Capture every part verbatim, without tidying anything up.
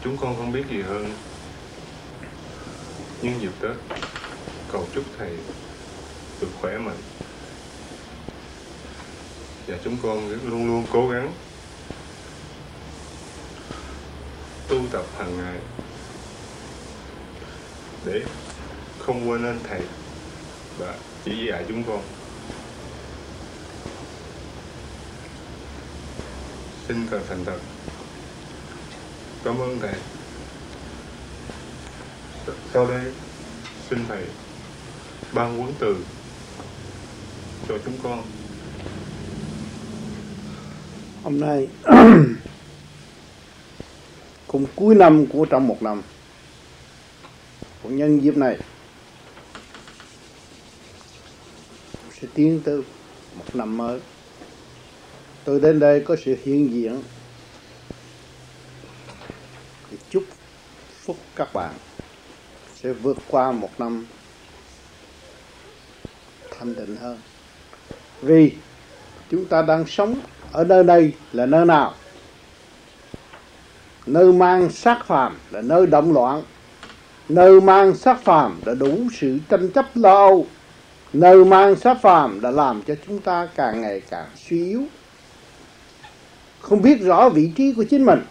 chúng con không biết gì hơn. Nhưng dịp Tết, cầu chúc Thầy được khỏe mạnh. Và chúng con luôn luôn cố gắng tu tập hàng ngày để không quên ơn Thầy và chỉ dạy chúng con. Xin thật thành thật cảm ơn Thầy. Sau đây xin Thầy ban huấn từ cho chúng con. Hôm nay cùng cuối năm của trong một năm, của nhân dịp này sẽ tiến tới một năm mới. Tôi đến đây có sự hiện diện để chúc phúc các bạn sẽ vượt qua một năm thanh tịnh hơn. Vì chúng ta đang sống ở nơi đây là nơi nào? Nơi mang xác phàm là nơi động loạn. Nơi mang xác phàm là đủ sự tranh chấp lo âu. Nơi mang xác phàm đã làm cho chúng ta càng ngày càng suy yếu, không biết rõ vị trí của chính mình.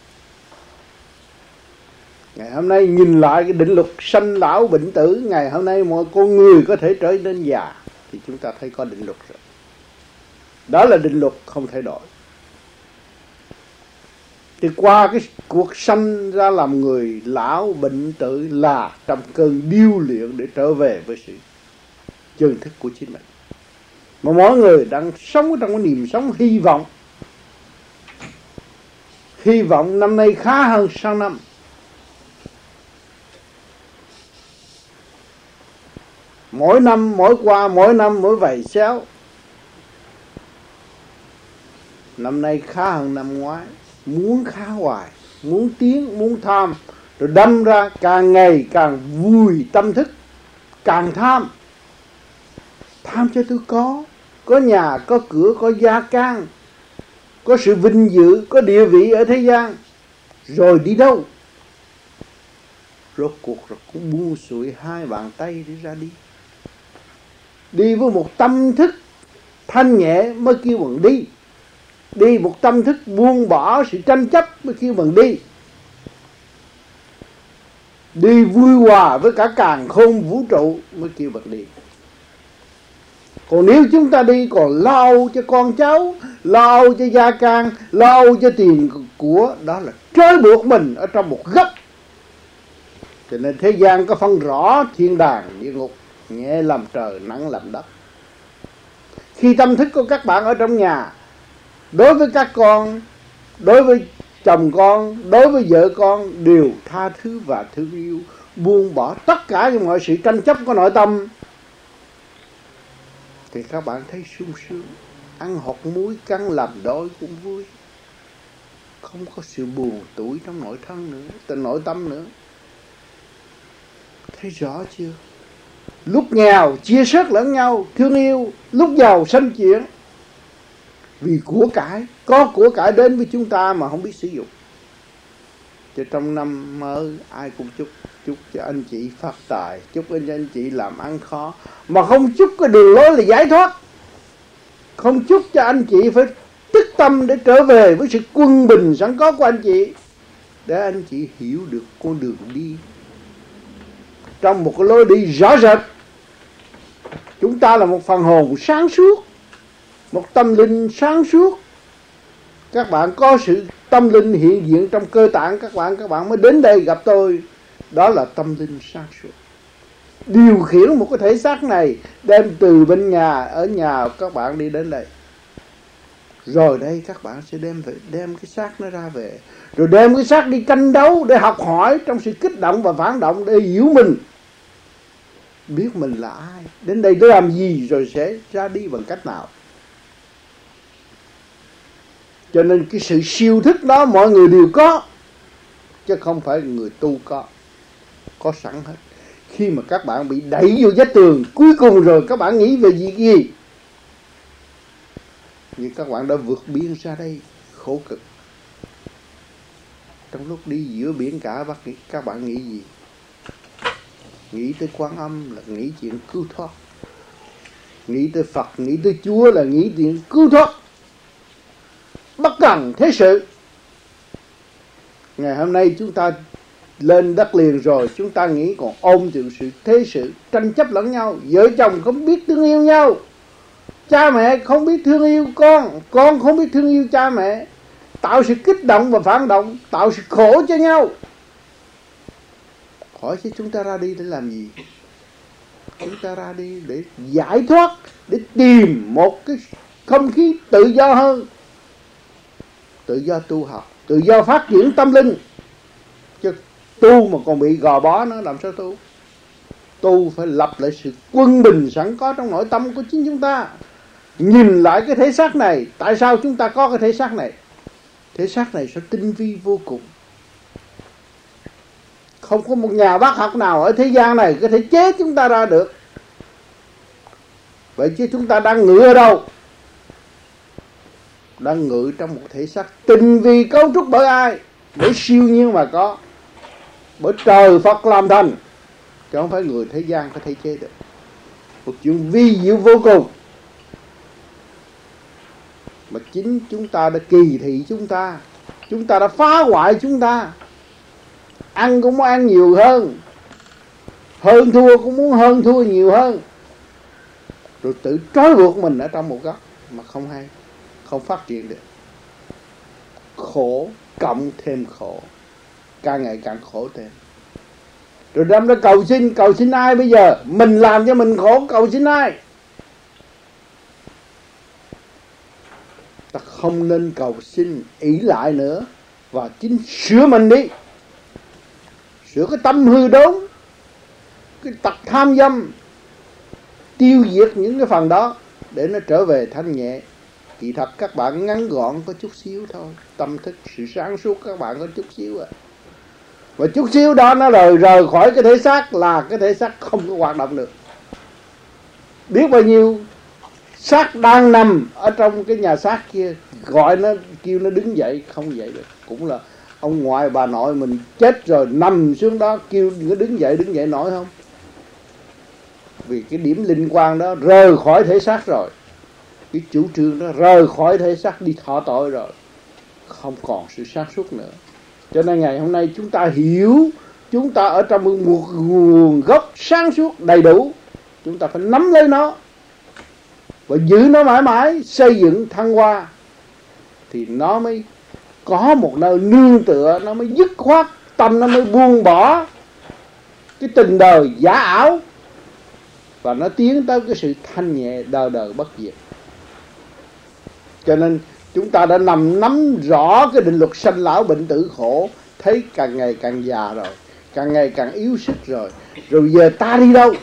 Ngày hôm nay nhìn lại cái định luật sanh lão bệnh tử, ngày hôm nay mọi con người có thể trở nên già, thì chúng ta thấy có định luật rồi. Đó là định luật không thay đổi. Thì qua cái cuộc sanh ra làm người lão bệnh tử là trong cơn điêu luyện để trở về với sự chân thức của chính mình. Mà mỗi người đang sống trong cái niềm sống hy vọng. Hy vọng năm nay khá hơn sang năm. Mỗi năm, mỗi qua, mỗi năm, mỗi vầy xéo. Năm nay khá hơn năm ngoái. Muốn khá hoài, muốn tiến, muốn tham. Rồi đâm ra càng ngày càng vui tâm thức. Càng tham. Tham cho tôi có. Có nhà, có cửa, có gia can. Có sự vinh dự, có địa vị ở thế gian. Rồi đi đâu? Rốt cuộc rồi cũng buông xuôi hai bàn tay để ra đi. Đi với một tâm thức thanh nhẹ mới kêu bằng đi. Đi một tâm thức buông bỏ sự tranh chấp mới kêu bằng đi. Đi vui hòa với cả càn khôn vũ trụ mới kêu bằng đi. Còn nếu chúng ta đi còn lo âu cho con cháu, lo âu cho gia can, lo âu cho tiền của, đó là trói buộc mình ở trong một góc. Cho nên thế gian có phân rõ thiên đàng, địa ngục, nhẹ làm trời, nặng làm đất. Khi tâm thức của các bạn ở trong nhà, đối với các con, đối với chồng con, đối với vợ con đều tha thứ và thương yêu, buông bỏ tất cả những mọi sự tranh chấp của nội tâm, thì các bạn thấy sung sướng. Ăn hột muối cắn làm đôi cũng vui. Không có sự buồn tủi trong nội thân nữa, trong nội tâm nữa. Thấy rõ chưa? Lúc nghèo chia sớt lẫn nhau, thương yêu. Lúc giàu sanh chuyện. Vì của cải, có của cải đến với chúng ta mà không biết sử dụng. Cho trong năm mới ai cũng chúc chúc cho anh chị phát tài, chúc cho anh chị làm ăn khó, mà không chúc cái đường lối là giải thoát. Không chúc cho anh chị phải tức tâm để trở về với sự quân bình sẵn có của anh chị, để anh chị hiểu được con đường đi trong một cái lối đi rõ rệt. Chúng ta là một phần hồn sáng suốt, một tâm linh sáng suốt. Các bạn có sự tâm linh hiện diện trong cơ tạng các bạn, các bạn mới đến đây gặp tôi. Đó là tâm linh sáng suốt. Điều khiển một cái thể xác này, đem từ bên nhà, ở nhà các bạn đi đến đây. Rồi đây các bạn sẽ đem về, đem cái xác nó ra về. Rồi đem cái xác đi tranh đấu để học hỏi trong sự kích động và phản động, để hiểu mình, biết mình là ai, đến đây để làm gì, rồi sẽ ra đi bằng cách nào. Cho nên cái sự siêu thức đó mọi người đều có, chứ không phải người tu có. Có sẵn hết. Khi mà các bạn bị đẩy vô vách tường, cuối cùng rồi các bạn nghĩ về gì gì? Nhưng các bạn đã vượt biên ra đây, khổ cực. trong lúc đi giữa biển cả, bác nghĩ, các bạn nghĩ gì? Nghĩ tới Quan Âm là nghĩ chuyện cứu thoát, nghĩ tới Phật, nghĩ tới Chúa là nghĩ chuyện cứu thoát, bất cần thế sự. Ngày hôm nay chúng ta lên đất liền rồi, chúng ta nghĩ còn ôm chịu sự thế sự, tranh chấp lẫn nhau, vợ chồng không biết thương yêu nhau, cha mẹ không biết thương yêu con, con không biết thương yêu cha mẹ, tạo sự kích động và phản động, tạo sự khổ cho nhau. Hỏi chứ chúng ta ra đi để làm gì? Chúng ta ra đi để giải thoát, để tìm một cái không khí tự do hơn, tự do tu học, tự do phát triển tâm linh. Chứ tu mà còn bị gò bó nó làm sao tu? Tu phải lập lại sự quân bình sẵn có trong nội tâm của chính chúng ta. Nhìn lại cái thể xác này, tại sao chúng ta có cái thể xác này? Thể xác này sẽ tinh vi vô cùng. Không có một nhà bác học nào ở thế gian này có thể chế chúng ta ra được. Vậy chứ chúng ta đang ngự ở đâu? Đang ngự trong một thể xác tinh vi cấu trúc bởi ai? Bởi siêu nhiên mà có, bởi trời Phật làm thành, chứ không phải người thế gian có thể chế được. Một chuyện vi diệu vô cùng mà chính chúng ta đã kỳ thị chúng ta, chúng ta đã phá hoại chúng ta. Ăn cũng muốn ăn nhiều hơn, hơn thua cũng muốn hơn thua nhiều hơn, rồi tự trói buộc mình ở trong một góc mà không hay, không phát triển được. Khổ cộng thêm khổ, càng ngày càng khổ thêm. Rồi đâm ra cầu xin, cầu xin ai bây giờ? Mình làm cho mình khổ, cầu xin ai? Ta không nên cầu xin ỷ lại nữa, và chính sửa mình đi, sửa cái tâm hư đốn, cái tật tham dâm, tiêu diệt những cái phần đó để nó trở về thanh nhẹ. Kỳ thật các bạn ngắn gọn có chút xíu thôi, tâm thức sự sáng suốt các bạn có chút xíu à. Và chút xíu đó nó rời rời khỏi cái thể xác là cái thể xác không có hoạt động được. Biết bao nhiêu xác đang nằm ở trong cái nhà xác kia, gọi nó, kêu nó đứng dậy, không dậy được. Cũng là ông ngoại bà nội mình chết rồi, nằm xuống đó kêu nó đứng dậy, đứng dậy nổi không? Vì cái điểm linh quan đó rời khỏi thể xác rồi, cái chủ trương đó rời khỏi thể xác đi thọ tội rồi, không còn sự sáng suốt nữa. Cho nên ngày hôm nay chúng ta hiểu, chúng ta ở trong một nguồn gốc sáng suốt đầy đủ, chúng ta phải nắm lấy nó và giữ nó mãi mãi, xây dựng thăng hoa, thì nó mới có một nơi nương tựa, nó mới dứt khoát, tâm nó mới buông bỏ cái tình đời giả ảo, và nó tiến tới cái sự thanh nhẹ đời đời bất diệt. Cho nên chúng ta đã nằm nắm rõ cái định luật sanh lão bệnh tử khổ, thấy càng ngày càng già rồi, càng ngày càng yếu sức rồi. Rồi giờ ta đi đâu?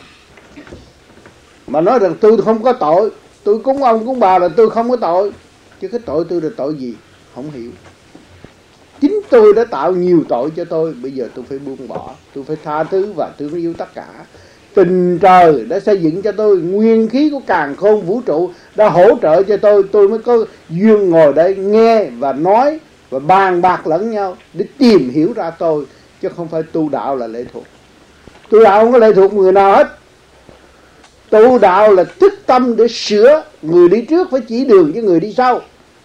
Mà nói rằng tôi không có tội, tôi cúng ông cúng bà là tôi không có tội. Chứ cái tội tôi là tội gì? Không hiểu. Chính tôi đã tạo nhiều tội cho tôi, bây giờ tôi phải buông bỏ, tôi phải tha thứ và thương yêu tất cả. Tình trời đã xây dựng cho tôi, nguyên khí của càn khôn vũ trụ đã hỗ trợ cho tôi, tôi mới có duyên ngồi đây nghe và nói và bàn bạc lẫn nhau để tìm hiểu ra tôi, chứ không phải tu đạo là lệ thuộc. Tu đạo không có lệ thuộc người nào hết. Tu đạo là thức tâm để sửa, người đi trước phải chỉ đường cho người đi sau,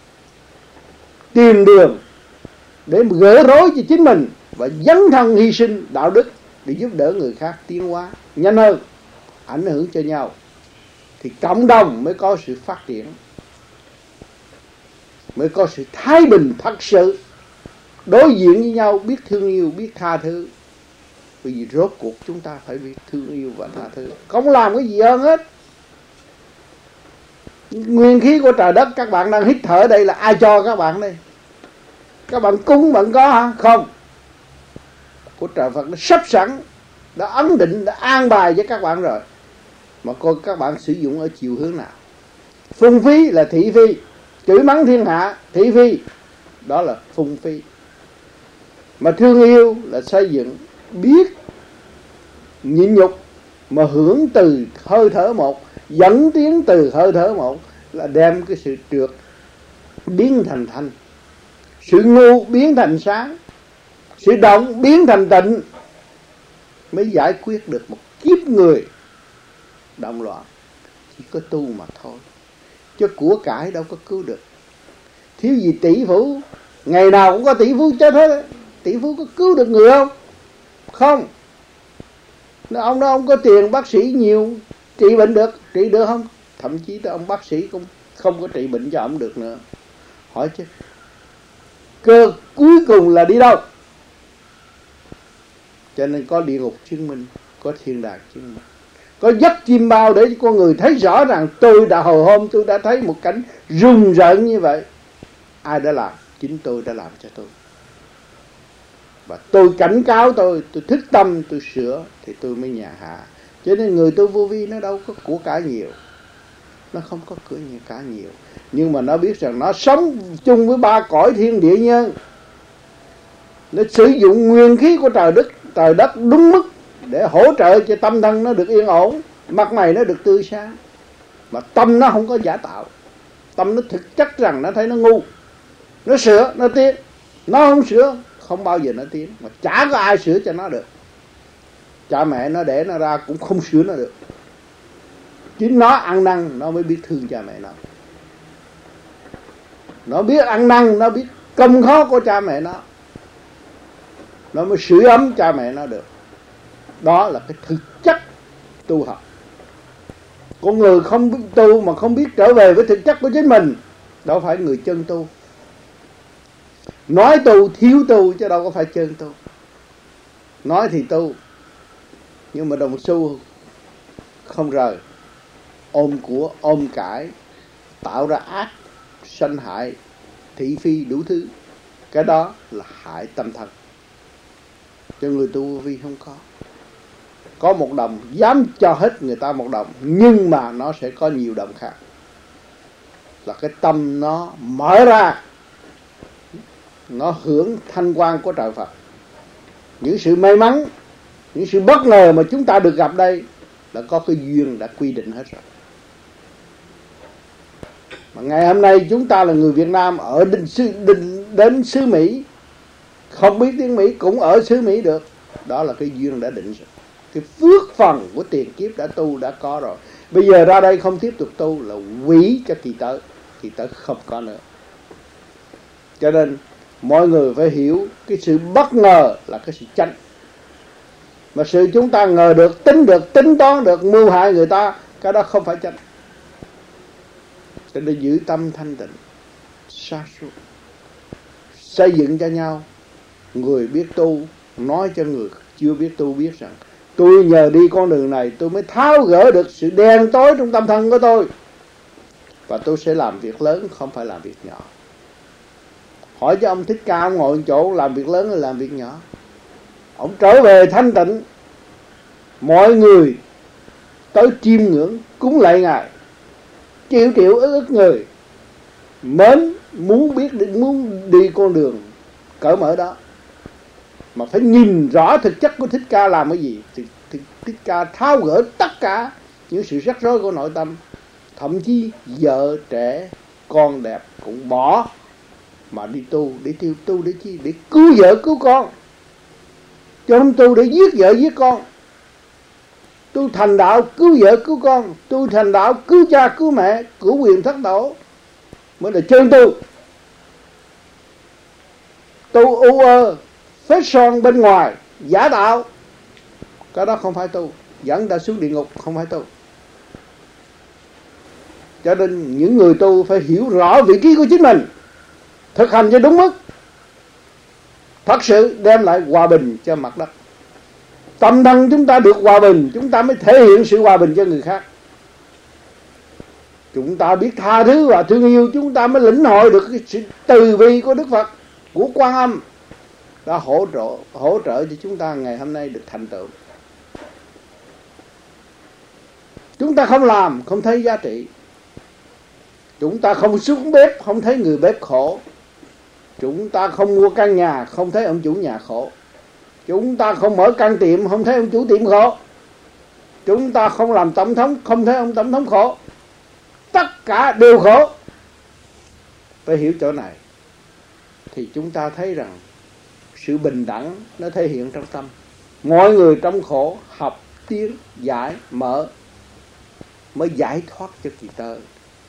tìm đường để gỡ rối cho chính mình và dấn thân hy sinh đạo đức để giúp đỡ người khác tiến hóa nhanh hơn, ảnh hưởng cho nhau, thì cộng đồng mới có sự phát triển, mới có sự thái bình thật sự, đối diện với nhau biết thương yêu, biết tha thứ. Bởi vì rốt cuộc chúng ta phải biết thương yêu và tha thứ, không làm cái gì hơn hết. Nguyên khí của trời đất các bạn đang hít thở đây là ai cho các bạn đây? Các bạn cúng bạn có hả? Không. Của trời Phật nó sắp sẵn, đã ấn định, đã an bài cho các bạn rồi, mà coi các bạn sử dụng ở chiều hướng nào. Phung phí là thị phi, chửi mắng thiên hạ thị phi, đó là phung phí. Mà thương yêu là xây dựng, biết nhịn nhục mà hưởng từ hơi thở một, dẫn tiến từ hơi thở một, là đem cái sự trượt biến thành thanh, sự ngu biến thành sáng, sự động biến thành tịnh mới giải quyết được một kiếp người động loạn. Chỉ có tu mà thôi, chứ của cải đâu có cứu được. Thiếu gì tỷ phú, ngày nào cũng có tỷ phú chết hết. Tỷ phú có cứu được người không? Không. Ông đó ông có tiền, bác sĩ nhiều, trị bệnh được, trị được không? Thậm chí tới ông bác sĩ cũng không có trị bệnh cho ông được nữa. Hỏi chứ cơ cuối cùng là đi đâu? Cho nên có địa ngục chứng minh, có thiên đàng chứng minh, có giấc chim bao để cho con người thấy rõ rằng tôi đã hồi hôm tôi đã thấy một cảnh rùng rợn như vậy. Ai đã làm? Chính tôi đã làm cho tôi. Và tôi cảnh cáo tôi, tôi thức tâm, tôi sửa thì tôi mới nhàn hạ. Cho nên người tu vô vi nó đâu có của cải nhiều, nó không có của cải nhiều, nhưng mà nó biết rằng nó sống chung với ba cõi thiên địa nhân. Nó sử dụng nguyên khí của trời đất, trời đất đúng mức để hỗ trợ cho tâm thân nó được yên ổn, mặt mày nó được tươi sáng. Mà tâm nó không có giả tạo, tâm nó thực chất rằng nó thấy nó ngu, nó sửa, nó tiến. Nó không sửa, không bao giờ nó tiến, mà chả có ai sửa cho nó được. Cha mẹ nó đẻ nó ra cũng không sửa nó được. Chính nó ăn năn nó mới biết thương cha mẹ nó. Nó biết ăn năn, nó biết công khó của cha mẹ nó, nó mới sưởi ấm cha mẹ nó được. Đó là cái thực chất tu học. Con người không biết tu mà không biết trở về với thực chất của chính mình, đâu phải người chân tu. Nói tu thiếu tu chứ đâu có phải chân tu. Nói thì tu, nhưng mà đồng xu không rời, ôm của ôm cải, tạo ra ác, sanh hại, thị phi đủ thứ. Cái đó là hại tâm thần. Cho người tu vô vi không có. Có một đồng dám cho hết người ta một đồng, nhưng mà nó sẽ có nhiều đồng khác. Là cái tâm nó mở ra, nó hưởng thanh quan của trời Phật. Những sự may mắn, những sự bất ngờ mà chúng ta được gặp đây là có cái duyên đã quy định hết rồi. Mà ngày hôm nay chúng ta là người Việt Nam ở đến xứ, đến, đến xứ Mỹ, không biết tiếng Mỹ cũng ở xứ Mỹ được. Đó là cái duyên đã định rồi. Cái phước phần của tiền kiếp đã tu đã có rồi. Bây giờ ra đây không tiếp tục tu là quỷ cho kỳ tới. Kỳ tới không có nữa. Cho nên mọi người phải hiểu cái sự bất ngờ là cái sự chánh. Mà sự chúng ta ngờ được, tính được, tính toán được, mưu hại người ta, cái đó không phải chánh. Cho nên giữ tâm thanh tịnh, sa suốt, xây dựng cho nhau. Người biết tu nói cho người chưa biết tu biết rằng tôi nhờ đi con đường này tôi mới tháo gỡ được sự đen tối trong tâm thân của tôi, và tôi sẽ làm việc lớn, không phải làm việc nhỏ. Hỏi cho ông Thích Ca, ông ngồi chỗ làm việc lớn hay làm việc nhỏ? Ông trở về thanh tịnh, mọi người tới chiêm ngưỡng cúng lạy Ngài, triệu triệu ức ức người mến muốn biết muốn đi con đường cởi mở đó. Mà phải nhìn rõ thực chất của Thích Ca làm cái gì. Thì Thích Ca tháo gỡ tất cả những sự rắc rối của nội tâm. Thậm chí vợ trẻ con đẹp cũng bỏ mà đi tu. Để tiêu tu để chi? Để cứu vợ cứu con, chứ không tu để giết vợ giết con. Tu thành đạo cứu vợ cứu con, tu thành đạo cứu cha cứu mẹ, cứu quyền thất tổ mới là chân tu. Tu u ơ phết son bên ngoài giả tạo, cái đó không phải tu, dẫn ta xuống địa ngục, không phải tu. Cho nên những người tu phải hiểu rõ vị trí của chính mình, thực hành cho đúng mức, thật sự đem lại hòa bình cho mặt đất. Tâm thân chúng ta được hòa bình, chúng ta mới thể hiện sự hòa bình cho người khác. Chúng ta biết tha thứ và thương yêu, chúng ta mới lĩnh hội được cái sự từ bi của Đức Phật, của Quan Âm, đã hỗ trợ hỗ trợ cho chúng ta ngày hôm nay được thành tựu. Chúng ta không làm không thấy giá trị, chúng ta không xuống bếp không thấy người bếp khổ, chúng ta không mua căn nhà không thấy ông chủ nhà khổ, chúng ta không mở căn tiệm không thấy ông chủ tiệm khổ, chúng ta không làm tổng thống không thấy ông tổng thống khổ. Tất cả đều khổ. Phải hiểu chỗ này thì chúng ta thấy rằng sự bình đẳng nó thể hiện trong tâm. Mọi người trong khổ học tiến giải mở mới giải thoát cho kỳ tới.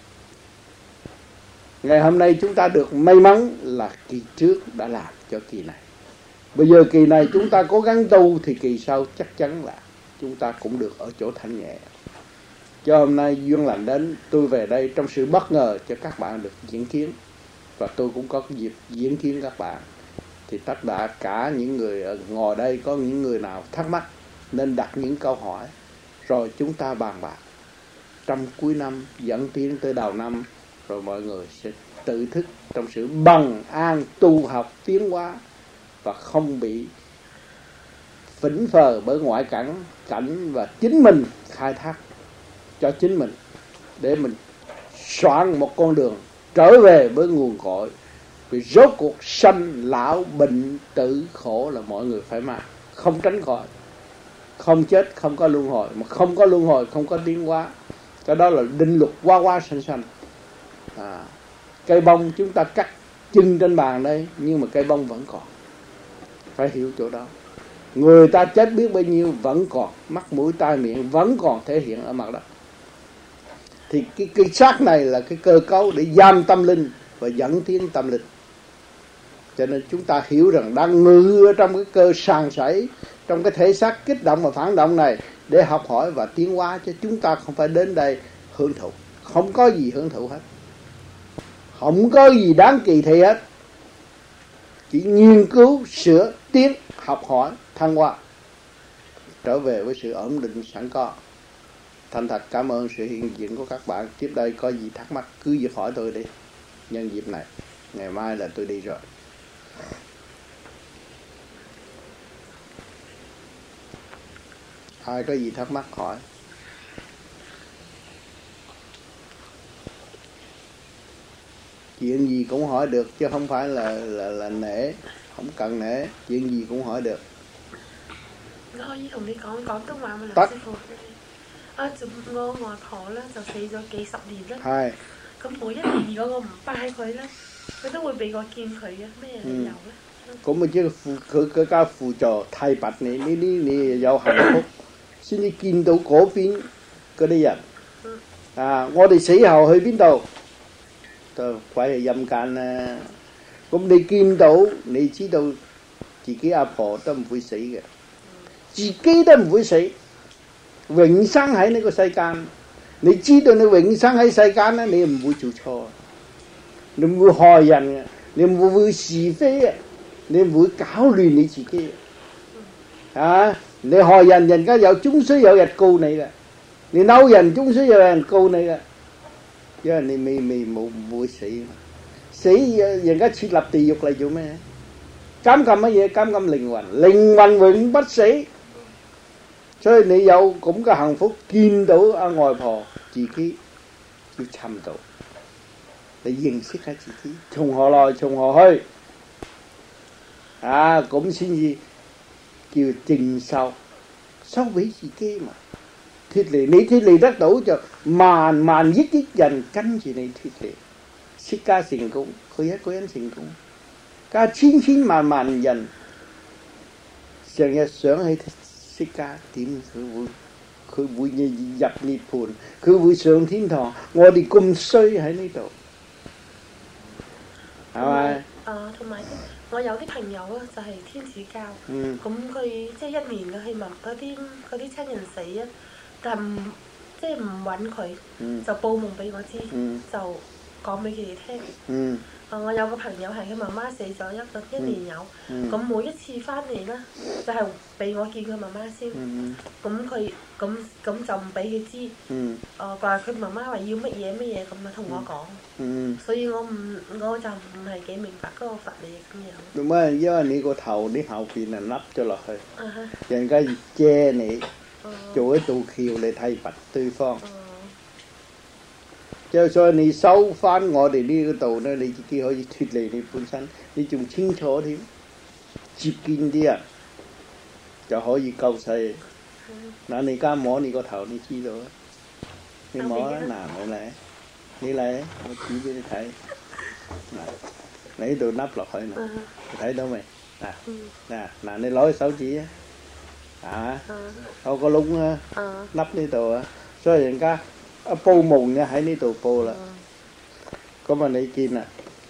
Ngày hôm nay chúng ta được may mắn là kỳ trước đã làm cho kỳ này. Bây giờ kỳ này chúng ta cố gắng tu thì kỳ sau chắc chắn là chúng ta cũng được ở chỗ thanh nhẹ. Cho hôm nay duyên lành đến, tôi về đây trong sự bất ngờ cho các bạn được diễn kiến. Và tôi cũng có dịp diễn kiến các bạn. Thì tất cả cả những người ở ngồi đây, có những người nào thắc mắc nên đặt những câu hỏi. Rồi chúng ta bàn bạc. Trong cuối năm dẫn tiến tới đầu năm, rồi mọi người sẽ tự thức trong sự bằng an tu học tiến hóa và không bị phỉnh phờ bởi ngoại cảnh cảnh và chính mình khai thác cho chính mình để mình soạn một con đường trở về với nguồn cội. Vì rốt cuộc sanh lão bệnh tử khổ là mọi người phải mang, không tránh khỏi. Không chết không có luân hồi, mà không có luân hồi không có tiến hóa. Cái đó là định luật qua qua sanh sanh. À, cây bông chúng ta cắt chân trên bàn đây, nhưng mà cây bông vẫn còn. Phải hiểu chỗ đó. Người ta chết biết bao nhiêu vẫn còn, mắt mũi tai miệng vẫn còn thể hiện ở mặt đất. Thì cái, cái xác này là cái cơ cấu để giam tâm linh và dẫn tiến tâm linh. Cho nên chúng ta hiểu rằng đang ngự ở trong cái cơ sàn sảy, trong cái thể xác kích động và phản động này để học hỏi và tiến hóa, chứ chúng ta không phải đến đây hưởng thụ. Không có gì hưởng thụ hết, không có gì đáng kỳ thị hết. Chỉ nghiên cứu, sửa, tiến, học hỏi, thăng hoa, trở về với sự ổn định sẵn có. Thành thật cảm ơn sự hiện diện của các bạn. Tiếp đây có gì thắc mắc cứ việc hỏi tôi đi. Nhân dịp này, ngày mai là tôi đi rồi. Ai có gì thắc mắc hỏi. Chuyện gì cũng hỏi được chứ không phải là là là nể, không cần nể, chuyện gì cũng hỏi được. 我可以同你講廣東話嘛， 得梁師傅。啊，就我外婆咧就死咗幾十年啦。 係。 咁每一年如果我唔拜佢咧，佢都會俾我見佢嘅，咩理由咧？ 咁咪即係輔佢佢家輔助提拔你，呢啲你有幸福，先至見到嗰邊嗰啲人。 嗯、 啊！我哋死後去邊度？就鬼係陰間啦。咁你見到，你知道自己阿婆都唔會死嘅，自己都唔會死，永生喺呢個世間。你知道你永生喺世間咧，你唔會做錯，你唔會害人嘅，你唔會是非嘅，你唔會搞亂你自己嘅。啊！你害人，人家有終須有日告你嘅；你嬲人，終須有人告你嘅。因為你未未冇唔會死，死人家設立地獄嚟做咩？監禁乜嘢？監禁靈魂，靈魂永不死。所以你有咁嘅幸福，見到阿外婆自己要尋道，你認識下自己，從何來從何去，啊咁先至叫正修，修俾自己嘛。脫離你脫離得到就萬萬億億人跟住你脫離，釋迦成功，佢一個人成功，加千千萬萬人成日想起釋迦，點佢會佢會入涅槃，佢會上天堂，我哋咁衰喺呢度，係咪？ 啊，同埋我有啲朋友啊，就係天主教，咁佢即係一年嘅去問嗰啲嗰啲親人死啊。但唔即係唔揾佢，嗯、就報夢俾我知，嗯、就講俾佢哋聽。嗯、啊，我有個朋友係佢媽媽死咗一個一年有，咁、嗯、每一次翻嚟咧，就係、是、俾我見佢媽媽先。咁佢咁咁就唔俾佢知。嗯、啊，話佢媽媽話要乜嘢乜嘢咁啊，同我講。嗯、所以我唔我就唔係幾明白嗰個佛理咁樣。 點解？因為你個頭啲後邊啊凹咗落去，啊、人家遮你。做一道橋嚟提拔對方，即係所以你收翻我哋呢個度咧，你自己可以脱離你本身，你仲清楚添，接見啲人就可以救世。嗱，你而家摸你個頭，你知道啦，你摸啦，嗱，你嚟，你嚟，我指俾你睇，嗱，你喺度凹落去嗱，睇到未？ 嗱嗱嗱，你攞手指啊，啊，有個窿啊，凹呢度啊，所以人家一報夢嘅喺呢度報啦。咁啊，你見啦，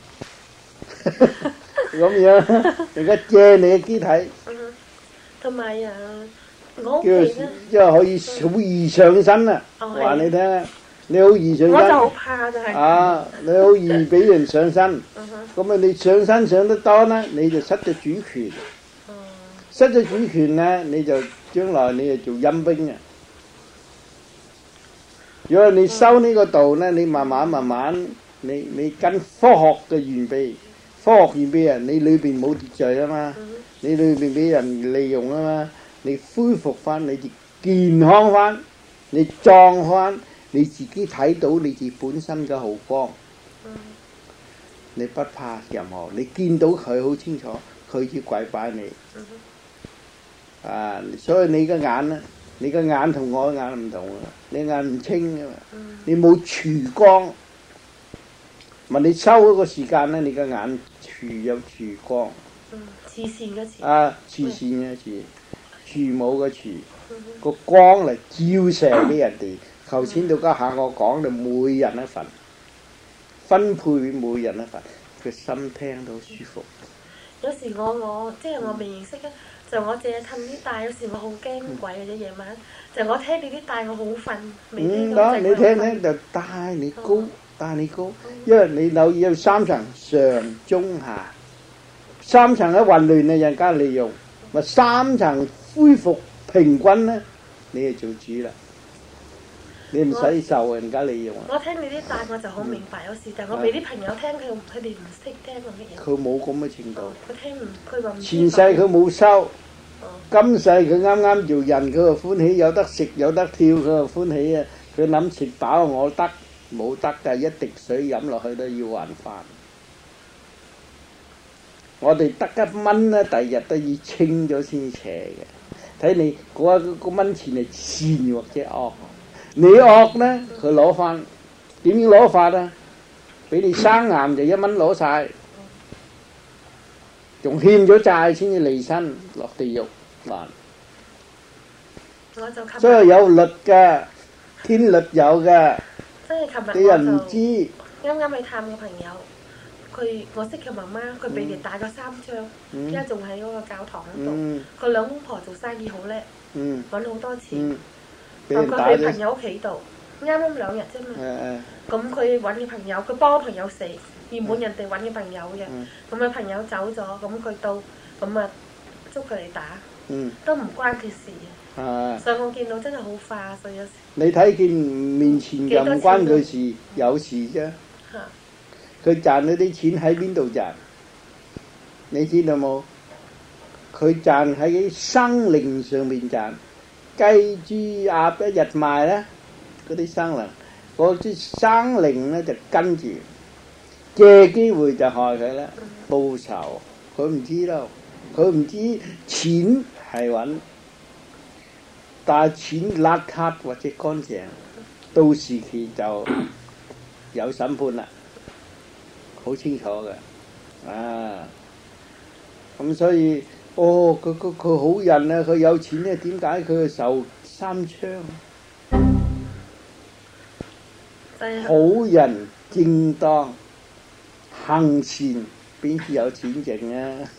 咁樣人家借你嘅機體， 同埋啊，我屋企叫咧， 即係可以好易上身啊！話你聽啊，你好易上身。 我就好怕就係。 啊，你好易俾人上身，咁啊你上身上得多咧，你就失咗主權。失咗主權咧，你就將來你就做陰兵啊！如果你修呢個道咧，你慢慢慢慢，你你跟科學嘅原理，科學原理啊，你裏邊冇秩序啊嘛，你裏邊俾人利用啊嘛，你恢復翻你自健康翻，你壯翻，你自己睇到你自己本身嘅毫光，你不怕任何，你見到佢好清楚，佢要跪拜你，啊，所以你嘅眼咧。你個眼同我眼唔同啊！你眼唔清啊嘛，你冇曙光。咪你收嗰個時間咧，你個眼曙有曙光。 嗯，慈善嘅慈。 啊，慈善嘅慈，慈母嘅慈，個光嚟照射俾人哋。頭先到家下我講就每人一份，分配俾每人一份，佢心聽到舒服。 有時我我即係我未認識啊。就我淨係趁啲帶，有時我好驚鬼嘅啫，夜晚。就我聽你啲帶，我好瞓。 嗯，得你聽聽就帶你高，帶你高，因為你留意有三層上中下，三層嘅混亂啊，人家利用，咪三層恢復平均咧，你就做主啦。你唔使受人家利用啊！ 我聽你啲帶我就好明白，有時但係我俾啲朋友聽，佢佢哋唔識聽個乜嘢。 佢冇咁嘅程度。 佢聽唔，佢話唔。 前世佢冇收，今世佢啱啱做人，佢就歡喜，有得食有得跳，佢就歡喜啊！佢諗食飽我得，冇得㗎，一滴水飲落去都要還飯。我哋得一蚊咧，第二日都要清咗先邪嘅。睇你嗰一個蚊錢係善或者惡。你惡咧，佢攞翻，點樣攞法啊？俾你生癌就一蚊攞晒，仲欠咗債先至離身落地獄還。所以有律嘅，天律有嘅。 即係琴日啲人唔知。 啱啱去探個朋友，佢我識佢媽媽，佢俾人打咗三槍，而家仲喺嗰個教堂嗰度。佢兩公婆做生意好叻，揾好多錢。咁佢去朋友屋企度，啱啱兩日啫嘛。咁佢揾嘅朋友，佢幫朋友死，原本人哋揾嘅朋友嘅。咁佢朋友走咗，咁佢到咁啊捉佢嚟打，都唔關佢事嘅。所以我見到真係好化，所以有時。你睇見面前就唔關佢事，有事啫。佢賺嗰啲錢喺邊度賺？你知道冇？佢賺喺生靈上面賺。雞豬鴨一日賣咧，嗰啲生靈，嗰啲生靈咧就跟住借機會就害佢啦，報仇。佢唔知咯，佢唔知錢係揾，但係錢邋遢或者乾淨，到時期就有審判啦，好清楚嘅。啊，咁所以。哦，佢佢佢好人啊！佢有錢咧，點解佢受三槍？好人正當行善，邊處有錢剩啊？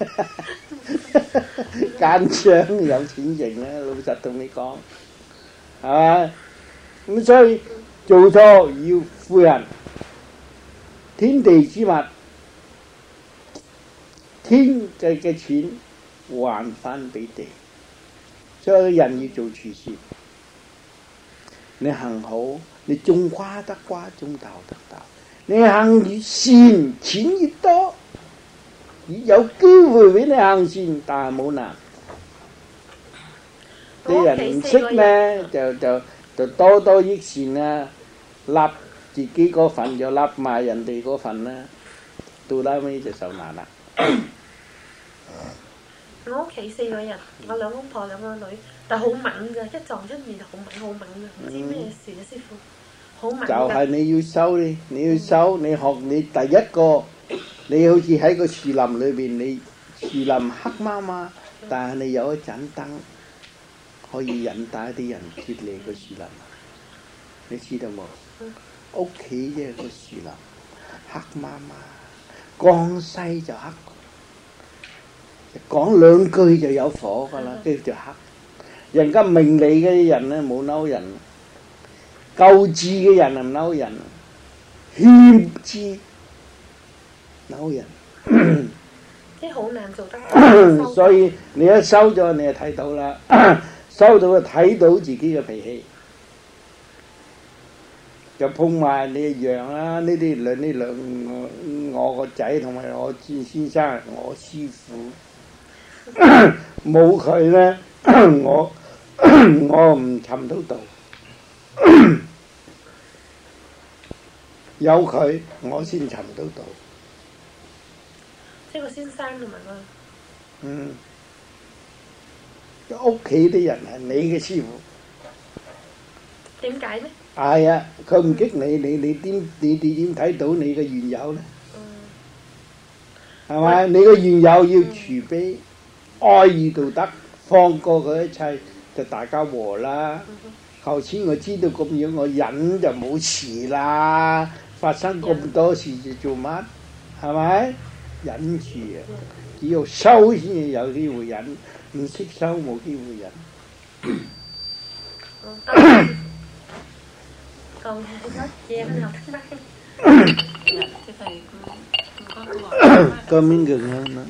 奸商有錢剩啊！老實同你講，係嘛？咁所以做錯要悔恨，天地之物，天嘅嘅錢。還翻俾地，所以人要做廚師。你行好，你種瓜得瓜，種豆得豆。你行越善，錢越多，越有機會俾你行善，但係冇難。啲人唔識咩，就就就多多益善啊，立自己嗰份就立埋人哋嗰份啦，到拉尾就受難啦。我屋企四個人，我兩公婆兩個女，但係好猛嘅，一撞出面就好猛好猛嘅，唔知咩事啊師傅，好猛。就係你要修你，你要修你學你第一個，你好似喺個樹林裏邊，你 Xì lầm hắc ma ma. Ta này dẫu chẳng tăng. Có gì dẫn ta đi dẫn thiết lệ có xì lầm. Nếu xì đâu một. Ốc khí chứ có xì lầm. Hắc ma ma. Con say cho hắc. Con lượng cười cho dẫu phổ. Có là kêu cho hắc. Dành có mình lý cái dành mũ nấu dành. Câu chi cái dành làm nấu dành. Hiêm chi nấu dành. Thế hổ nạn做得所以你一收咗你就睇到啦，收到就睇到自己嘅脾氣，就碰埋你一樣啦。呢啲兩呢兩我個仔同埋我先生，我師傅冇佢咧，我我唔尋到道。有佢我先尋到道。 即係個先生同埋個嗯，屋企啲人係你嘅師傅。 點解呢？ 係啊，佢唔激你，你你點你你點睇到你嘅緣由咧？係咪？你嘅緣由要慈悲、愛與道德，放過佢一切，就大家和啦。頭先我知道咁樣，我忍就冇事啦。發生咁多事就做乜？係咪？忍住啊！只有收先至有機會忍，唔識收冇機會忍。 Còn chị em học thắc mắc đi. Thưa thầy, con có câu hỏi. Có miếng gừng hơn nữa.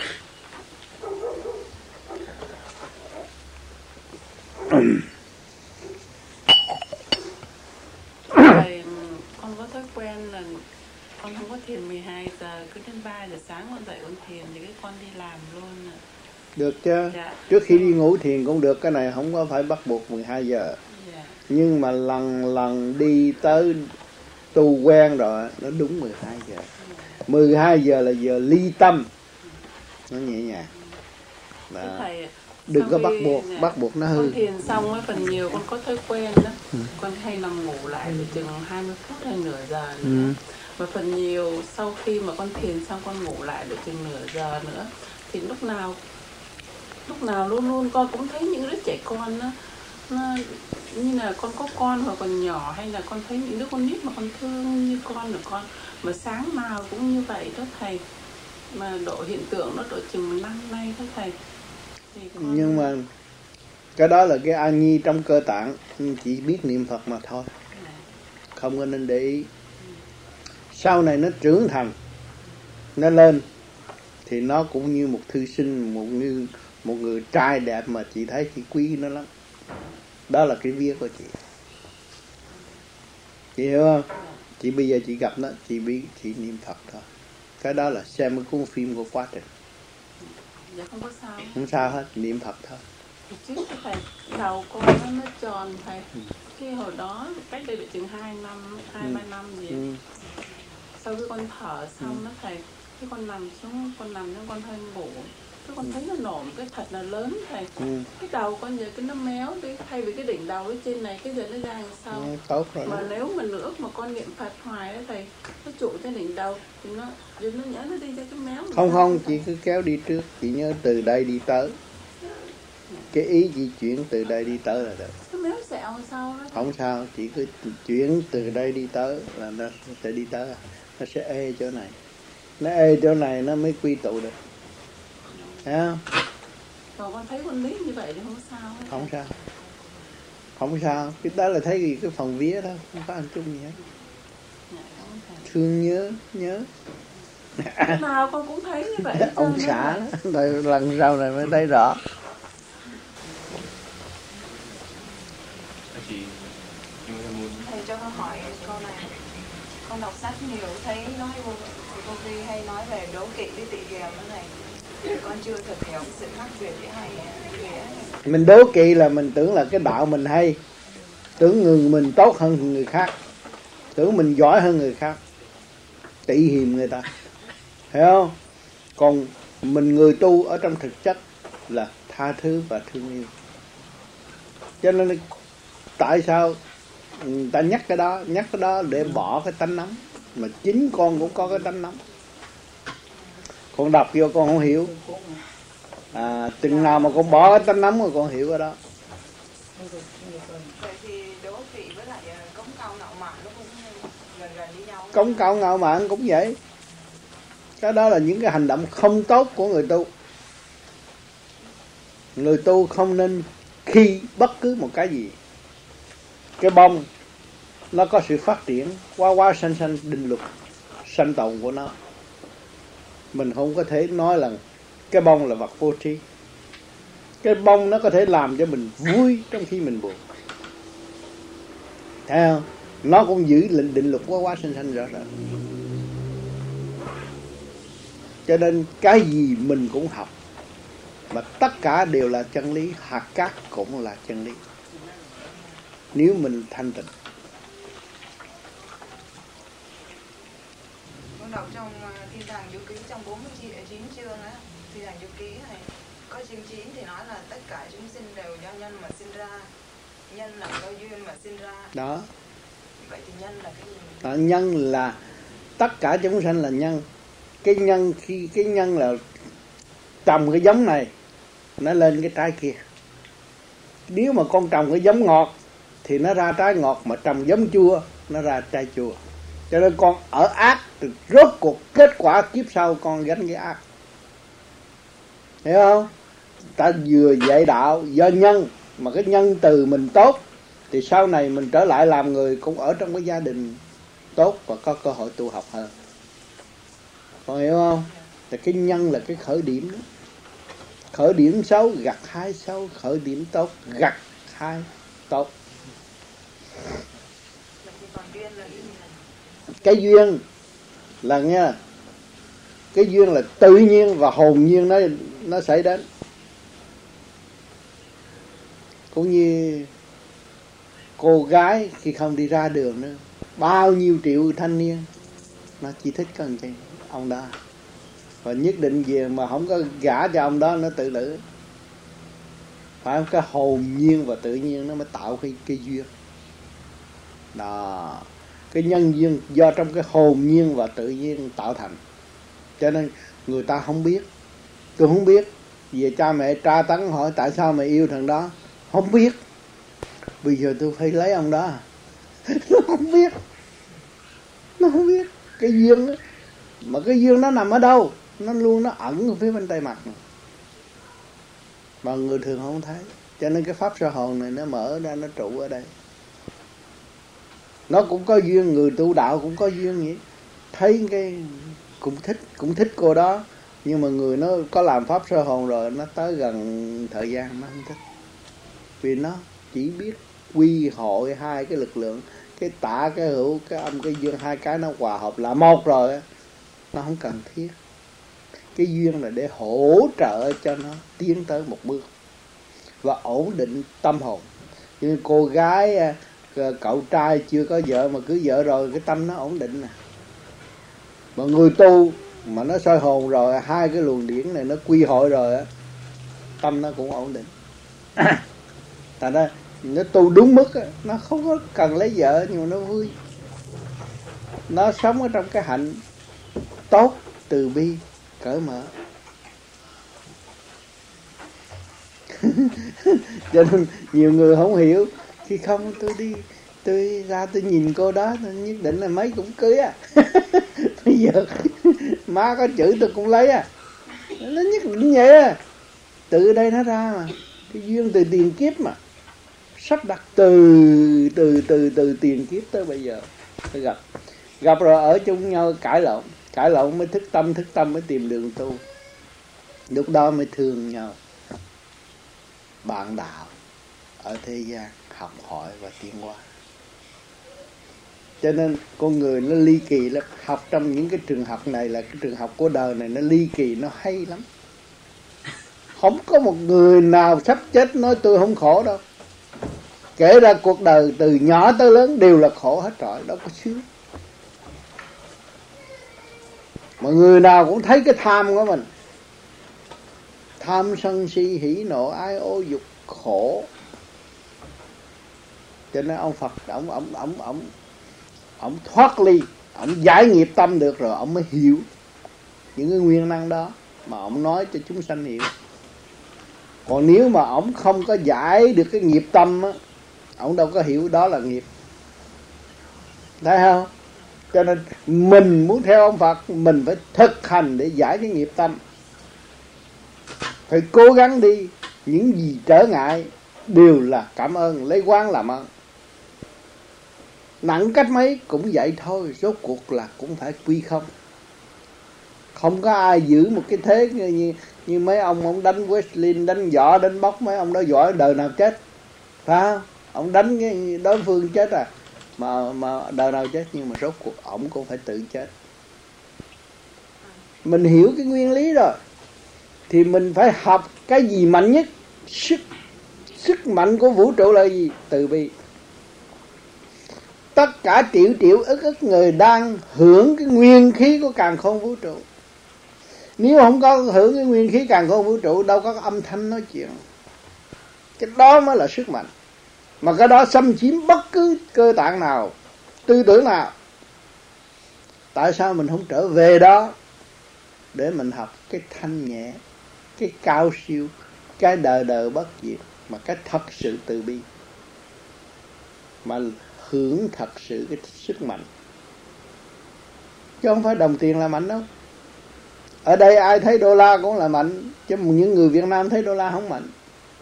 Thầy, con có thói quen là con không có thiền mười hai giờ, cứ đến ba giờ sáng con dậy con thiền thì cái con đi làm luôn à. Được chứ. Dạ. Trước khi đi ngủ thiền cũng được, cái này không có phải bắt buộc mười hai giờ. Dạ. Nhưng mà lần lần đi tới tu quen rồi nó đúng mười hai giờ. mười hai giờ là giờ ly tâm. Nó nhẹ nhàng. Thưa thầy, đừng có khi, bắt buộc, dạ, bắt buộc nó hư. Con thiền xong ấy, phần nhiều con có thói quen đó. Ừ. Con hay nằm ngủ lại từ chừng hai mươi phút hay nửa giờ nữa. Ừ. Và phần nhiều sau khi mà con thiền xong con ngủ lại được chừng nửa giờ nữa thì lúc nào lúc nào luôn luôn con cũng thấy những đứa trẻ con đó, nó như là con có con hoặc còn nhỏ, hay là con thấy những đứa con nít mà con thương như con của con mà sáng nào cũng như vậy đó thầy, mà độ hiện tượng nó độ chừng một năm nay đó thầy. Con... Nhưng mà cái đó là cái an nhi trong cơ tạng, chỉ biết niệm Phật mà thôi, không có nên để ý. Sau này nó trưởng thành, nó lên thì nó cũng như một thư sinh, một như một người trai đẹp mà chị thấy chị quý nó lắm. Đó là cái vía của chị. Chị hiểu không? Chị bây giờ chị gặp nó, chị biết chị niệm Phật thôi. Cái đó là xem cái cuốn phim của quá trình. Dạ không có sao. Không sao hết, niệm Phật thôi. Thì trước thầy, đầu con nó, nó tròn thầy. Ừ. Khi hồi đó, cách đây được chừng hai năm, hai ba ừ. năm gì. Ừ. Sau khi con thở xong ừ. đó thầy, khi con nằm xuống, con nằm xuống con hơi ngủ. Cái con thấy nó nổ một cái thật là lớn thầy. Ừ. Cái đầu con giờ cái nó méo đi, thay vì cái đỉnh đầu ở trên này, cái giờ nó ra đằng sau. Ừ, tốt rồi. Mà nếu mà nữa mà con niệm Phật hoài đó thầy, nó trụ trên đỉnh đầu thì nó thì nó nhớ nó đi ra cái méo. Không không, chị cứ kéo đi trước, chị nhớ từ đây đi tới. Cái ý chị chuyển từ đây đi tới là được. Nó méo sẹo sao đó. Không sao, chị cứ chuyển từ đây đi tới là nó sẽ đi tới. Nó sẽ ê chỗ này. Nó ê chỗ này nó mới quy tụ được. Thấy không? Còn con thấy con lý như vậy thì không sao hết. Không sao. Không sao. Cái đó là thấy gì cái phần vía đó, không có ăn chung gì hết. Thương nhớ, nhớ. Lúc nào con cũng thấy như vậy. Ông xã đó, lần sau này mới thấy rõ. Thầy cho con hỏi câu này. Con đọc sách nhiều thấy nói vô cô Vi hay nói về đố kỵ với tỳ ghèo cái này. Con chưa thực hiểu sự khác biệt giữa hai nghĩa. Mình đố kỵ là mình tưởng là cái đạo mình hay, tưởng người mình tốt hơn người khác, tưởng mình giỏi hơn người khác, tị hiềm người ta, hiểu không? Còn mình người tu ở trong thực chất là tha thứ và thương yêu. Cho nên tại sao người ta nhắc cái đó, nhắc cái đó để bỏ cái tánh nóng, mà chính con cũng có cái tánh nóng. Con đọc vô con không hiểu. À, chừng nào mà con bỏ cái tánh nóng rồi con hiểu cái đó. Vậy thì đố kỵ với lại cống cao ngạo mạn nó cũng gần gần với nhau. Cống cao ngạo mạn cũng vậy. Cái đó là những cái hành động không tốt của người tu. Người tu không nên khi bất cứ một cái gì. Cái bông nó có sự phát triển qua qua sanh sanh định luật sanh tồn của nó. Mình không có thể nói là cái bông là vật vô tri. Cái bông nó có thể làm cho mình vui trong khi mình buồn. Thấy không? Nó cũng giữ định, định luật quá quá sanh sanh rõ ràng. Cho nên cái gì mình cũng học. Mà tất cả đều là chân lý. Hạt cát cũng là chân lý. Nếu mình thanh tịnh. Con đọc trong Thiên Tàng Du Ký trong bốn mươi chín chương á, Thiên Tàng Du Ký này có chương chín thì nói là tất cả chúng sinh đều do nhân mà sinh ra. Nhân là do duyên mà sinh ra. Đó. Vậy thì nhân là cái gì? Đó, nhân là tất cả chúng sanh là nhân. Cái nhân khi cái nhân là trồng cái giống này nó lên cái trái kia. Nếu mà con trồng cái giống ngọt thì nó ra trái ngọt, mà trồng giống chua nó ra trái chua. Cho nên con ở ác thì rốt cuộc kết quả kiếp sau con gánh cái ác. Hiểu không? Ta vừa dạy đạo do nhân, mà cái nhân từ mình tốt thì sau này mình trở lại làm người cũng ở trong cái gia đình tốt và có cơ hội tu học hơn. Con hiểu không? Thì cái nhân là cái khởi điểm đó. Khởi điểm xấu gặt hái xấu, khởi điểm tốt gặt hái tốt. Cái duyên là nghe, cái duyên là tự nhiên và hồn nhiên nó nó xảy đến. Cũng như cô gái khi không đi ra đường nữa, bao nhiêu triệu thanh niên nó chỉ thích con trai ông đó, và nhất định về mà không có gả cho ông đó nó tự tử. Phải không? Cái hồn nhiên và tự nhiên nó mới tạo cái, cái duyên đó. Cái nhân duyên do trong cái hồn nhiên và tự nhiên tạo thành. Cho nên người ta không biết. Tôi không biết. Về cha mẹ tra tấn hỏi tại sao mày yêu thằng đó, không biết. Bây giờ tôi phải lấy ông đó. Nó không biết. Nó không biết. Cái duyên đó. Mà cái duyên nó nằm ở đâu? Nó luôn nó ẩn ở phía bên tay mặt này. Mà người thường không thấy. Cho nên cái pháp sơ hồn này nó mở ra, nó trụ ở đây. Nó cũng có duyên, người tu đạo cũng có duyên vậy. Thấy cái cũng thích, cũng thích cô đó. Nhưng mà người nó có làm pháp sơ hồn rồi, nó tới gần thời gian nó không thích. Vì nó chỉ biết quy hội hai cái lực lượng, cái tả, cái hữu, cái âm, cái dương, hai cái nó hòa hợp là một rồi. Nó không cần thiết. Cái duyên là để hỗ trợ cho nó tiến tới một bước và ổn định tâm hồn. Như cô gái, cậu trai chưa có vợ mà cưới vợ rồi, cái tâm nó ổn định nè. Mà người tu mà nó soi hồn rồi, hai cái luồng điển này nó quy hội rồi á, tâm nó cũng ổn định. Tại đó nó tu đúng mức á, nó không có cần lấy vợ nhưng mà nó vui. Nó sống ở trong cái hạnh tốt, từ bi, cởi mở. Cho nên nhiều người không hiểu. Khi không tôi đi, tôi ra tôi nhìn cô đó, tôi nhất định là mấy cũng cưới à. Bây giờ má có chữ tôi cũng lấy à. Nó nhất định vậy à. Từ đây nó ra mà. Cái duyên từ tiền kiếp mà. Sắp đặt từ từ từ từ tiền kiếp tới bây giờ phải gặp. Gặp rồi ở chung nhau cãi lộn. Cãi lộn mới thức tâm, thức tâm mới tìm đường tu. Lúc đó mới thương nhau. Bạn đạo ở thế gian học hỏi và tiến hóa. Cho nên con người nó ly kỳ lắm. Học trong những cái trường học này là cái trường học của đời này, nó ly kỳ, nó hay lắm. Không có một người nào sắp chết nói tôi không khổ đâu. Kể ra cuộc đời từ nhỏ tới lớn đều là khổ hết rồi, đâu có sướng. Mà người nào cũng thấy cái tham của mình. Tham sân si hỉ nộ ái ô dục khổ. Cho nên ông Phật ông ông ông ông ông thoát ly, ông giải nghiệp tâm được rồi ông mới hiểu. những cái nguyên năng đó mà ông nói cho chúng sanh hiểu. Còn nếu mà ông không có giải được cái nghiệp tâm á, ông đâu có hiểu đó là nghiệp. Thấy không? Cho nên mình muốn theo ông Phật, mình phải thực hành để giải cái nghiệp tâm. Phải cố gắng đi. Những gì trở ngại đều là cảm ơn, lấy quán làm ơn. Nặng cách mấy cũng vậy thôi, rốt cuộc là cũng phải quy không. Không có ai giữ một cái thế như, như, như mấy ông ông đánh wrestling, đánh võ, đánh bóc, mấy ông đó giỏi đời nào chết. Phải không? Ông đánh cái đối phương chết à, mà mà đời nào chết, nhưng mà rốt cuộc ổng cũng phải tự chết. Mình hiểu cái nguyên lý rồi thì mình phải học cái gì mạnh nhất. Sức sức mạnh của vũ trụ là gì? Từ bi. Tất cả triệu triệu ức ức người đang hưởng cái nguyên khí của càn khôn vũ trụ. Nếu không có hưởng cái nguyên khí càn khôn vũ trụ, đâu có âm thanh nói chuyện. Cái đó mới là sức mạnh. Mà cái đó xâm chiếm bất cứ cơ tạng nào, tư tưởng nào. Tại sao mình không trở về đó để mình học cái thanh nhẹ, cái cao siêu, cái đời đời bất diệt, mà cái thật sự từ bi, mà hưởng thật sự cái sức mạnh. Chứ không phải đồng tiền là mạnh đâu. Ở đây ai thấy đô la cũng là mạnh, chứ những người Việt Nam thấy đô la không mạnh.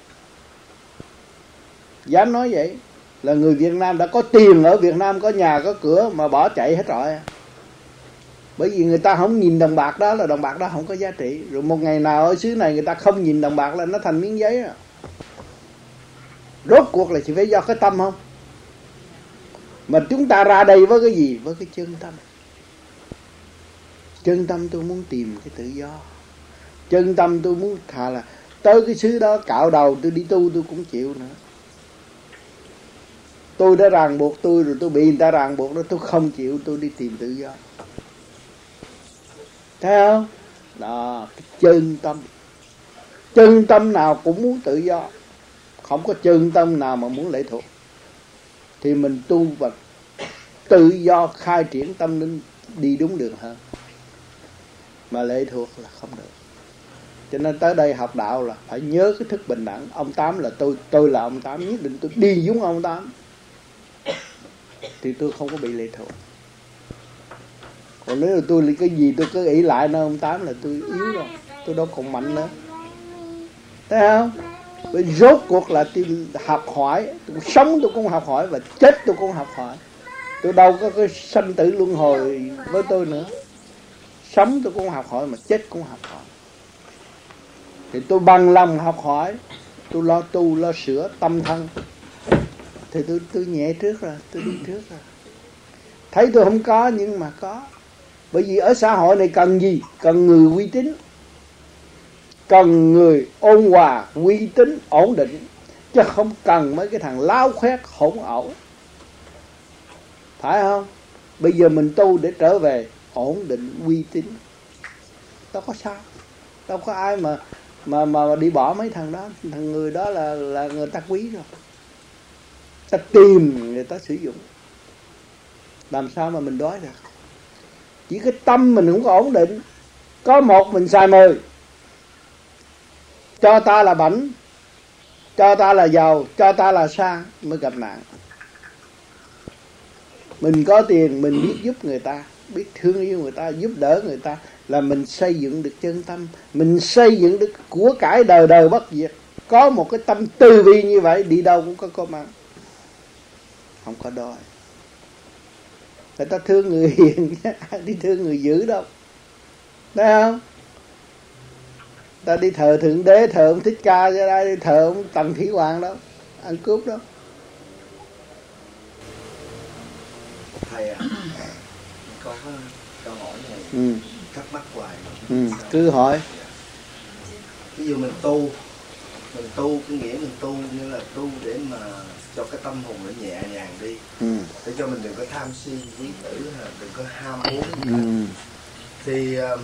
Dám nói vậy là người Việt Nam đã có tiền ở Việt Nam, có nhà có cửa mà bỏ chạy hết rồi. Bởi vì người ta không nhìn đồng bạc đó là đồng bạc đó không có giá trị. Rồi một ngày nào ở xứ này người ta không nhìn đồng bạc là nó thành miếng giấy rồi. Rốt cuộc là chỉ phải do cái tâm không? Mà chúng ta ra đây với cái gì? Với cái chân tâm. Chân tâm tôi muốn tìm cái tự do. Chân tâm tôi muốn thà là tới cái xứ đó cạo đầu tôi đi tu tôi cũng chịu nữa. Tôi đã ràng buộc tôi rồi, tôi bị người ta ràng buộc đó, tôi không chịu, tôi đi tìm tự do. Thấy không? Đó, cái chân tâm. Chân tâm nào cũng muốn tự do. Không có chân tâm nào mà muốn lệ thuộc. Thì mình tu và tự do khai triển tâm linh đi đúng đường hơn. Mà lệ thuộc là không được. Cho nên tới đây học đạo là phải nhớ cái thức bình đẳng. Ông Tám là tôi, tôi là ông Tám, nhất định tôi đi giống ông Tám thì tôi không có bị lệ thuộc. Còn nếu là tôi là cái gì tôi cứ nghĩ lại nơi ông Tám là tôi yếu rồi, tôi đâu còn mạnh nữa. Thấy không? Bởi rốt cuộc là tôi học hỏi, tôi sống tôi cũng học hỏi và chết tôi cũng học hỏi. Tôi đâu có cái sanh tử luân hồi với tôi nữa. Sống tôi cũng học hỏi mà chết cũng học hỏi. Thì tôi bằng lòng học hỏi, tôi lo tu, lo sửa tâm thân. Thì tôi, tôi nhẹ trước rồi, tôi đi trước rồi. Thấy tôi không có nhưng mà có. Bởi vì ở xã hội này cần gì? Cần người uy tín, cần người ôn hòa, uy tín, ổn định. Chứ không cần mấy cái thằng láo khoét hỗn ẩu. Phải không? Bây giờ mình tu để trở về ổn định, uy tín. Đâu có sao. Đâu có ai mà mà mà đi bỏ mấy thằng đó. Thằng người đó là là người ta quý rồi. Ta tìm người ta sử dụng. Làm sao mà mình đói được? Chỉ cái tâm mình không có ổn định. Có một mình xài mười. Cho ta là bảnh, cho ta là giàu, cho ta là sang mới gặp nạn. Mình có tiền mình biết giúp người ta, biết thương yêu người ta, giúp đỡ người ta, là mình xây dựng được chân tâm, mình xây dựng được của cải đời đời bất diệt. Có một cái tâm từ bi như vậy, đi đâu cũng có cơm ăn, không có đói. Người ta thương người hiền, ai đi thương người dữ đâu. Thấy không? Ta đi thờ Thượng Đế, thờ ông Thích Ca, chứ ai đi thờ ông Tần Thủy Hoàng đâu, ăn cướp đâu. Thầy à, con có câu hỏi này ừ. thắc mắc hoài. Ừ, cứ hỏi. Ví dụ mình tu, mình tu cái nghĩa mình tu như là tu để mà cho cái tâm hồn nó nhẹ nhàng đi, ừ. để cho mình đừng có tham si quý tử, đừng có ham muốn. Ừ. Thì um,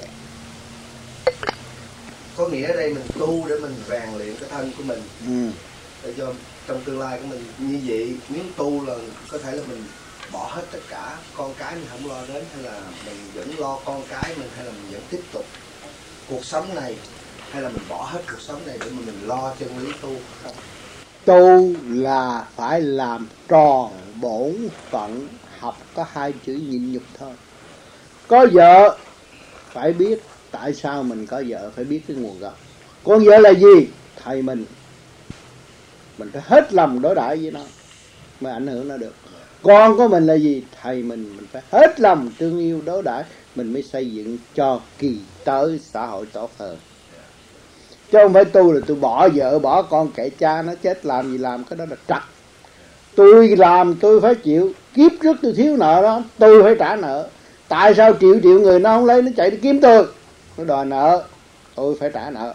có nghĩa ở đây mình tu để mình rèn luyện cái thân của mình, ừ. để cho trong tương lai của mình như vậy. Nếu tu là có thể là mình bỏ hết tất cả, con cái mình không lo đến, hay là mình vẫn lo con cái mình, hay là mình vẫn tiếp tục cuộc sống này, hay là mình bỏ hết cuộc sống này để mà mình lo chân lý tu không? Tu là phải làm tròn bổn phận, học có hai chữ nhịn nhục thôi. Có vợ phải biết tại sao mình có vợ, phải biết cái nguồn gốc. Con vợ là gì? Thầy mình. Mình phải hết lòng đối đãi với nó mới ảnh hưởng nó được. Con của mình là gì? Thầy mình. Mình phải hết lòng thương yêu đối đãi, mình mới xây dựng cho kỳ tới xã hội tốt hơn. Chứ không phải tu là tôi bỏ vợ bỏ con kệ cha nó chết làm gì làm, cái đó là trật. Tôi làm tôi phải chịu, kiếp trước tôi thiếu nợ đó, tôi phải trả nợ. Tại sao triệu triệu người nó không lấy, nó chạy đi kiếm tôi, nó đòi nợ, tôi phải trả nợ.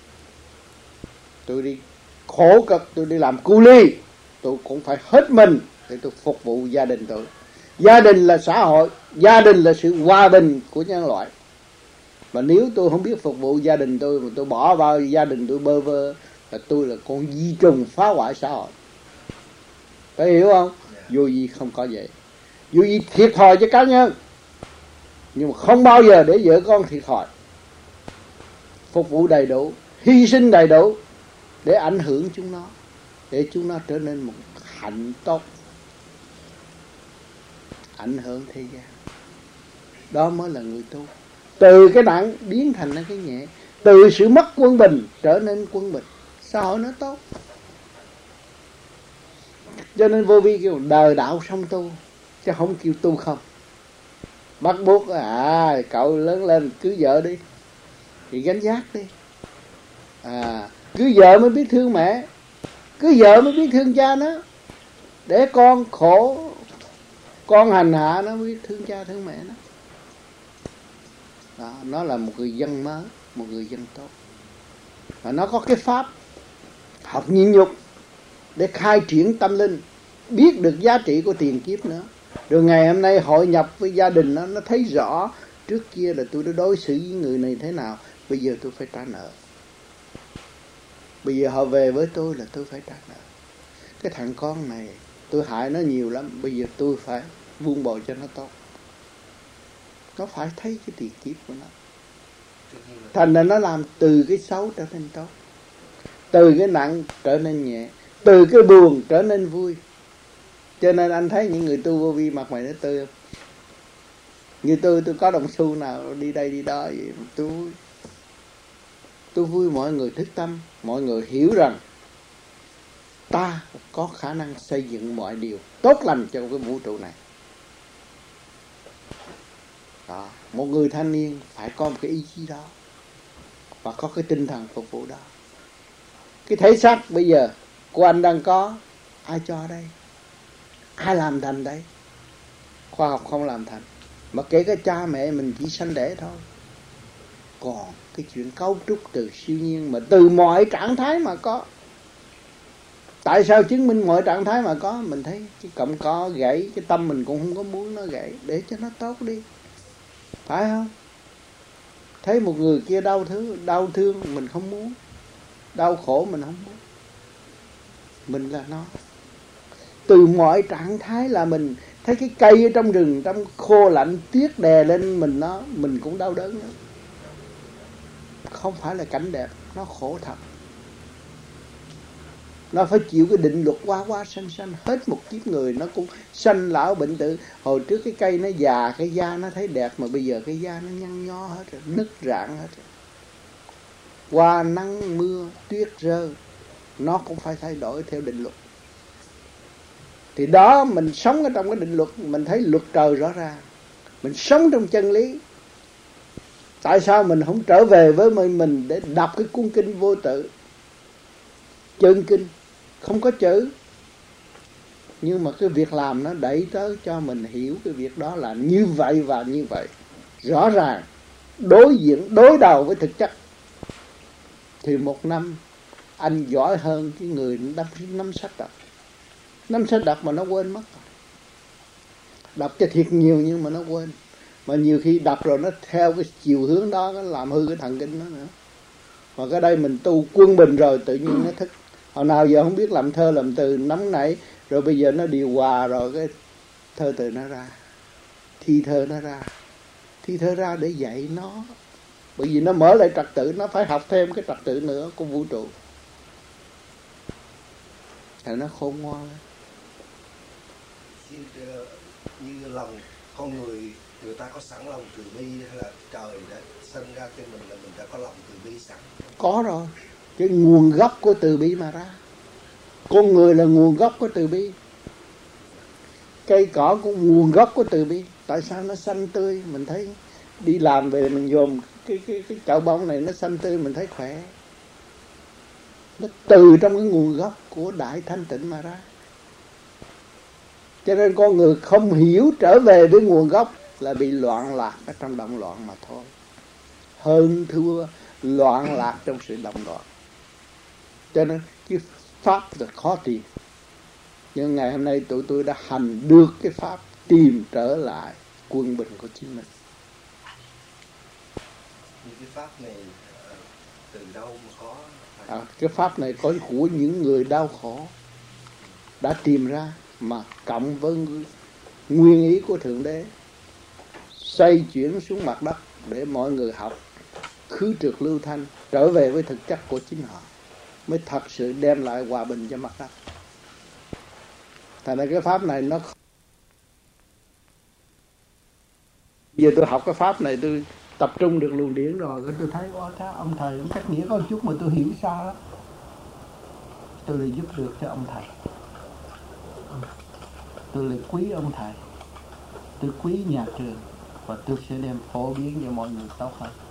Tôi đi khổ cực, tôi đi làm cu ly, tôi cũng phải hết mình để tôi phục vụ gia đình tôi. Gia đình là xã hội, gia đình là sự hòa bình của nhân loại. Mà nếu tôi không biết phục vụ gia đình tôi, mà tôi bỏ vào gia đình tôi bơ vơ, là tôi là con di trùng phá hoại xã hội. Phải hiểu không? Vô vi không có vậy. Vô vi thiệt thòi cho cá nhân, nhưng mà không bao giờ để vợ con thiệt thòi. Phục vụ đầy đủ, hy sinh đầy đủ để ảnh hưởng chúng nó, để chúng nó trở nên một hạnh tốt, ảnh hưởng thế gian. Đó mới là người tu. Từ cái nặng biến thành cái nhẹ, từ sự mất quân bình trở nên quân bình, xã hội nó tốt. Cho nên Vô Vi kêu đời đạo song tu, chứ không kêu tu không. Bắt buộc à cậu lớn lên cưới vợ đi thì gánh vác đi, à cưới vợ mới biết thương mẹ, cưới vợ mới biết thương cha nó. Để con khổ, con hành hạ nó biết thương cha thương mẹ nó. Đó, nó là một người dân mới, một người dân tốt. Và nó có cái pháp học nhịn nhục để khai triển tâm linh, biết được giá trị của tiền kiếp nữa. Rồi ngày hôm nay hội nhập với gia đình nó, nó thấy rõ trước kia là tôi đã đối xử với người này thế nào, bây giờ tôi phải trả nợ. Bây giờ họ về với tôi là tôi phải trả nợ. Cái thằng con này tôi hại nó nhiều lắm, bây giờ tôi phải vuông bồi cho nó tốt. Nó phải thấy cái tiền kiếp của nó. Thành ra nó làm từ cái xấu trở nên tốt, từ cái nặng trở nên nhẹ, từ cái buồn trở nên vui. Cho nên anh thấy những người tu Vô Vi mặt mày nó tươi không? Như tôi, tôi có đồng xu nào đi đây đi đó vậy, tôi vui. Tôi vui mọi người thức tâm, mọi người hiểu rằng ta có khả năng xây dựng mọi điều tốt lành trong cái vũ trụ này. Đó. Một người thanh niên phải có một cái ý chí đó và có cái tinh thần phục vụ đó. Cái thể xác bây giờ của anh đang có, ai cho đây? Ai làm thành đây? Khoa học không làm thành. Mà kể cả cha mẹ mình chỉ sanh đẻ thôi. Còn cái chuyện cấu trúc từ siêu nhiên mà từ mọi trạng thái mà có. Tại sao chứng minh mọi trạng thái mà có? Mình thấy cái cọng cỏ gãy, cái tâm mình cũng không có muốn nó gãy, để cho nó tốt đi. Phải không? Thấy một người kia đau thương, đau thương mình không muốn, đau khổ mình không muốn. Mình là nó. Từ mọi trạng thái là mình. Thấy cái cây ở trong rừng, trong khô lạnh, tuyết đè lên mình nó, mình cũng đau đớn nữa. Không phải là cảnh đẹp, nó khổ thật. Nó phải chịu cái định luật quá quá sanh sanh. Hết một kiếp người nó cũng sanh lão bệnh tử. Hồi trước cái cây nó già, cái da nó thấy đẹp, mà bây giờ cái da nó nhăn nhó hết rồi, nứt rạn hết rồi. Qua nắng mưa, tuyết rơi, nó cũng phải thay đổi theo định luật. Thì đó mình sống ở trong cái định luật, mình thấy luật trời rõ ràng. Mình sống trong chân lý. Tại sao mình không trở về với mình để đọc cái cuốn kinh vô tự? Chân kinh không có chữ, nhưng mà cái việc làm nó đẩy tới cho mình hiểu cái việc đó là như vậy và như vậy. Rõ ràng, đối diện, đối đầu với thực chất. Thì một năm anh giỏi hơn cái người đọc năm sách đọc. Năm sách đọc mà nó quên mất. Đọc cho thiệt nhiều nhưng mà nó quên. Mà nhiều khi đọc rồi nó theo cái chiều hướng đó, nó làm hư cái thần kinh đó nữa. Mà cái đây mình tu quân bình rồi tự nhiên nó thức. Hồi nào giờ không biết làm thơ làm từ nóng nảy, rồi bây giờ nó điều hòa rồi, cái thơ từ nó ra, thi thơ nó ra, thi thơ ra để dạy nó, bởi vì nó mở lại trật tự, nó phải học thêm cái trật tự nữa của vũ trụ, thì nó khôn ngoan. Như lòng con người, người ta có sẵn lòng từ bi, hay là trời đã sinh ra cho mình là mình đã có lòng từ bi sẵn? Có rồi, cái nguồn gốc của từ bi mà ra. Con người là nguồn gốc của từ bi, cây cỏ cũng nguồn gốc của từ bi. Tại sao nó xanh tươi? Mình thấy đi làm về mình dòm cái cái cái chậu bông này nó xanh tươi, mình thấy khỏe. Nó từ trong cái nguồn gốc của đại thanh tịnh mà ra. Cho nên con người không hiểu trở về với nguồn gốc là bị loạn lạc ở trong động loạn mà thôi. Hơn thua loạn lạc trong sự động loạn. Cho nên cái pháp là khó tìm. Nhưng ngày hôm nay tụi tôi đã hành được cái pháp tìm trở lại quân bình của chính mình. Cái pháp này từ đâu mà có? À, cái pháp này có của những người đau khổ đã tìm ra, mà cộng với nguyên ý của Thượng Đế xoay chuyển xuống mặt đất để mọi người học khứ trượt lưu thanh, trở về với thực chất của chính họ, mới thật sự đem lại hòa bình cho mặt đất. Thành ra cái pháp này nó, giờ tôi học cái pháp này tôi tập trung được luồng điển rồi, tôi thấy có các ông thầy cũng cách nghĩa có một chút mà tôi hiểu sao đó, tôi lại giúp được cho ông thầy, tôi lại quý ông thầy, tôi quý nhà trường, và tôi sẽ đem phổ biến cho mọi người tốt hơn.